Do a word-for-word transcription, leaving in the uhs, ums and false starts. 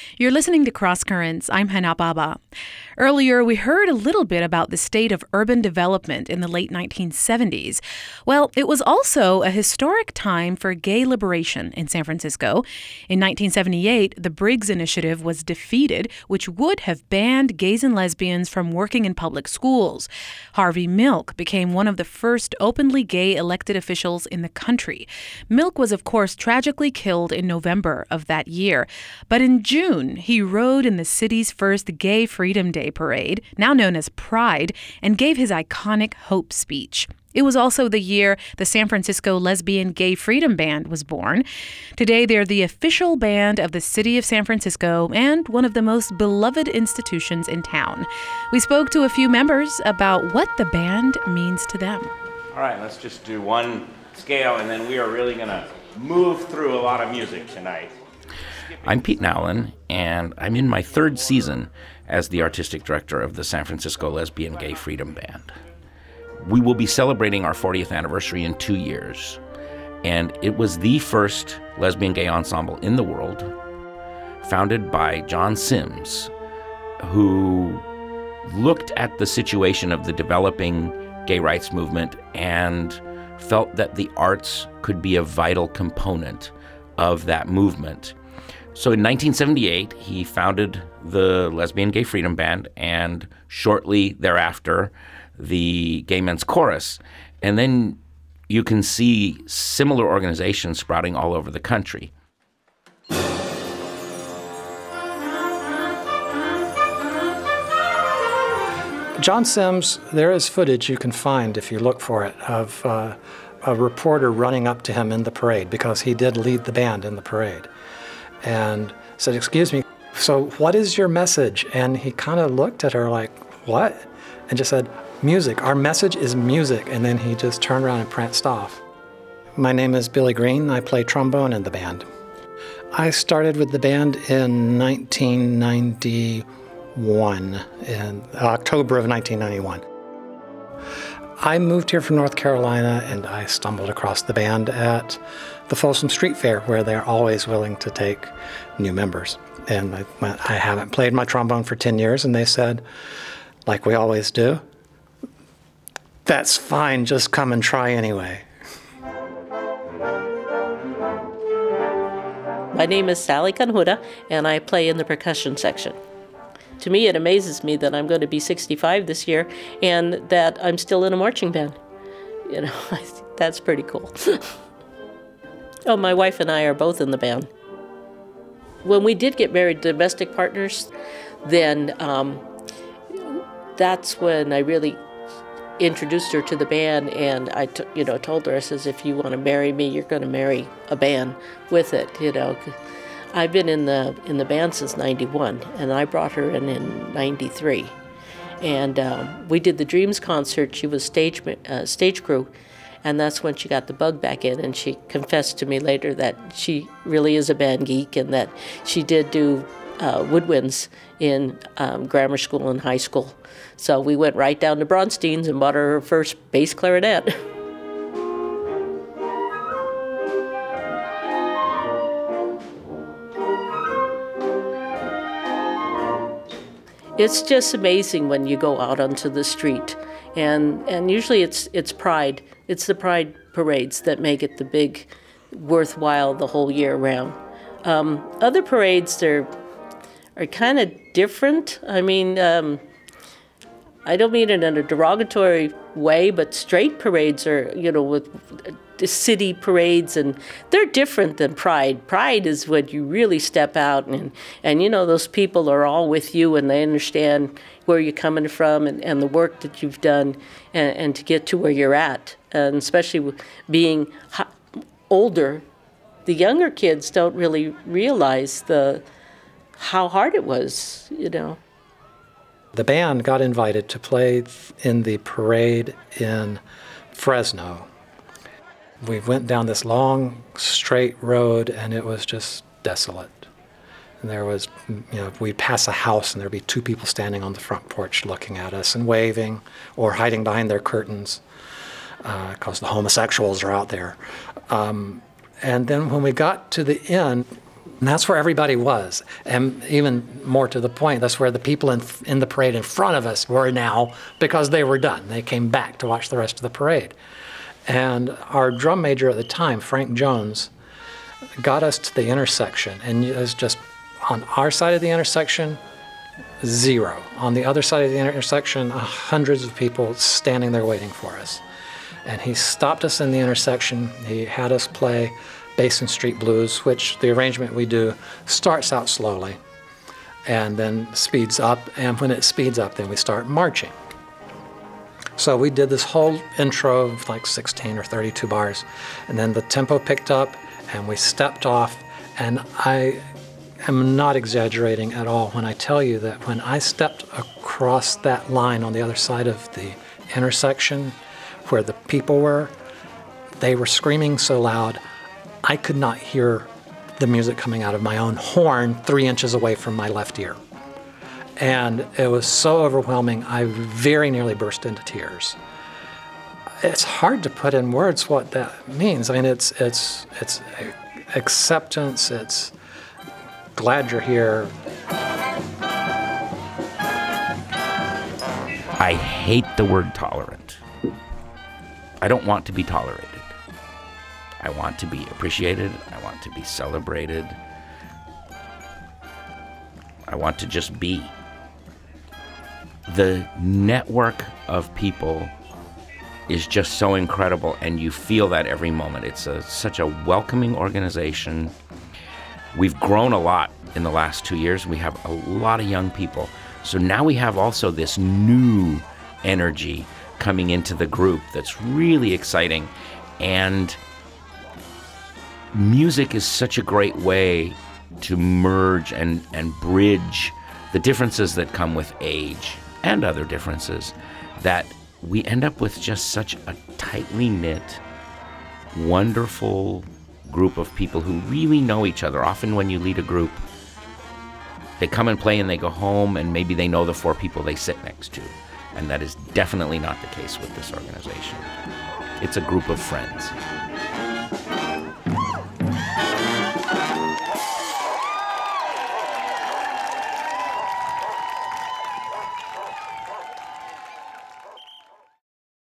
You're listening to Cross Currents. I'm Hana Baba. Earlier, we heard a little bit about the state of urban development in the late nineteen seventies. Well, it was also a historic time for gay liberation in San Francisco. In nineteen seventy-eight, the Briggs Initiative was defeated, which would have banned gays and lesbians from working in public schools. Harvey Milk became one of the first openly gay elected officials in the country. Milk was, of course, tragically killed in November of that year. But in June, he rode in the city's first Gay Freedom Day parade, now known as Pride, and gave his iconic Hope speech. It was also the year the San Francisco Lesbian Gay Freedom Band was born. Today, they're the official band of the city of San Francisco and one of the most beloved institutions in town. We spoke to a few members about what the band means to them. All right, let's just do one scale, and then we are really going to move through a lot of music tonight. I'm Pete Nowlin, and I'm in my third season as the artistic director of the San Francisco Lesbian Gay Freedom Band. We will be celebrating our fortieth anniversary in two years, and it was the first lesbian gay ensemble in the world, founded by John Sims, who looked at the situation of the developing gay rights movement and felt that the arts could be a vital component of that movement. So in nineteen seventy-eight, he founded the Lesbian Gay Freedom Band, and shortly thereafter, the Gay Men's Chorus. And then you can see similar organizations sprouting all over the country. John Sims, there is footage you can find if you look for it of uh, a reporter running up to him in the parade, because he did lead the band in the parade, and said, "Excuse me, so what is your message?" And he kind of looked at her like, "What?" And just said, "Music. Our message is music." And then he just turned around and pranced off. My name is Billy Green. I play trombone in the band. I started with the band in nineteen ninety-one, in October of nineteen ninety-one. I moved here from North Carolina, and I stumbled across the band at the Folsom Street Fair, where they're always willing to take new members. And I, I haven't played my trombone for ten years, and they said, like we always do, "That's fine, just come and try anyway." My name is Sally Canhuda, and I play in the percussion section. To me, it amazes me that I'm going to be sixty-five this year and that I'm still in a marching band. You know, that's pretty cool. Oh, my wife and I are both in the band. When we did get married, domestic partners, then um, that's when I really introduced her to the band, and I, t- you know, told her, I says, "If you want to marry me, you're going to marry a band with it." You know, I've been in the in the band since ninety-one, and I brought her in in ninety-three, and um, we did the Dreams concert. She was stage uh, stage crew, and that's when she got the bug back in, and she confessed to me later that she really is a band geek, and that she did do uh, woodwinds in um, grammar school and high school. So we went right down to Bronstein's and bought her her first bass clarinet. It's just amazing when you go out onto the street, and and usually it's it's Pride. It's the Pride parades that make it the big, worthwhile the whole year round. Um, other parades, they're are kind of different. I mean, um, I don't mean it in a derogatory way, but straight parades are, you know, with the city parades, and they're different than Pride. Pride is when you really step out, and, and you know, those people are all with you, and they understand where you're coming from and, and the work that you've done, and, and to get to where you're at. And especially being older, the younger kids don't really realize the how hard it was, you know. The band got invited to play in the parade in Fresno. We went down this long, straight road, and it was just desolate. And there was, you know, we'd pass a house, and there'd be two people standing on the front porch looking at us and waving or hiding behind their curtains because uh, the homosexuals are out there. Um, and then when we got to the inn, And that's where everybody was. And even more to the point, that's where the people in, in the parade in front of us were now, because they were done. They came back to watch the rest of the parade. And our drum major at the time, Frank Jones, got us to the intersection. And it was just on our side of the intersection, zero. On the other side of the intersection, uh, hundreds of people standing there waiting for us. And he stopped us in the intersection. He had us play Basin Street Blues, which the arrangement we do starts out slowly and then speeds up. And when it speeds up, then we start marching. So we did this whole intro of like sixteen or thirty-two bars. And then the tempo picked up and we stepped off. And I am not exaggerating at all when I tell you that when I stepped across that line on the other side of the intersection where the people were, they were screaming so loud, I could not hear the music coming out of my own horn three inches away from my left ear. And it was so overwhelming, I very nearly burst into tears. It's hard to put in words what that means. I mean, it's it's it's acceptance, it's glad you're here. I hate the word tolerant. I don't want to be tolerated. I want to be appreciated. I want to be celebrated. I want to just be. The network of people is just so incredible, and you feel that every moment. It's a, such a welcoming organization. We've grown a lot in the last two years. We have a lot of young people. So now we have also this new energy coming into the group that's really exciting. And music is such a great way to merge and, and bridge the differences that come with age and other differences, that we end up with just such a tightly knit, wonderful group of people who really know each other. Often when you lead a group, they come and play and they go home, and maybe they know the four people they sit next to. And that is definitely not the case with this organization. It's a group of friends.